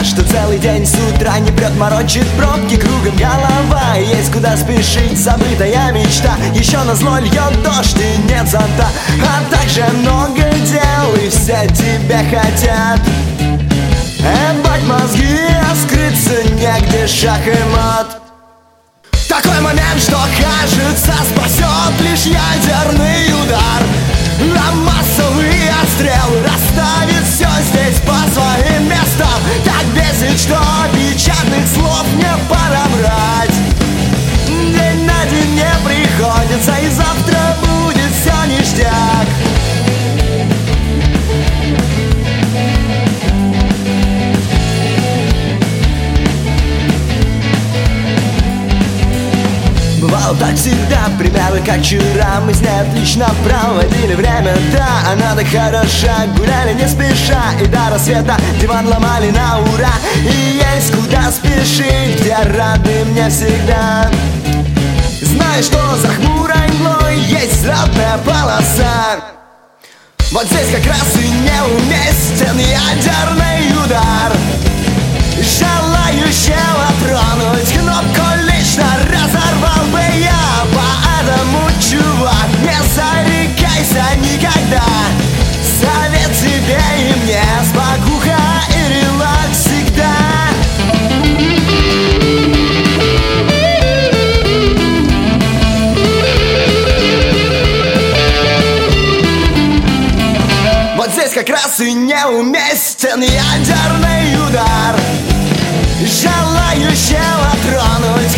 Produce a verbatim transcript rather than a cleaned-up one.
что целый день с утра не прет, морочит пробки, кругом голова. Есть куда спешить, забытая мечта. Еще назло льет дождь и нет зонта, а также много дел, и все тебя хотят. Ебать мозги, а скрыться негде, шах и мат. Такой момент, что кажется спасет лишь ядерный удар, а массовый отстрел расставит все здесь по своим местам. Так бесит, что печатных слов не подобрать. День на день не приходится, и завтра будет все ништяк. Бывало так всегда, примерно как вчера. Мы с ней отлично проводили время, да. Она так хороша, гуляли не спеша, и до рассвета диван ломали на ура. И есть куда спешить, где рады мне всегда. Знаешь, что за хмурой мглой есть взлетная полоса. Вот здесь как раз и неуместен ядерный удар. Желающего тронуть кнопку лично разорвал бы я. Поэтому, чувак, не зарекайся никогда. Совет тебе и мне, спокуха и релакс всегда. Вот здесь как раз и неуместен ядерный удар. Желающего тронуть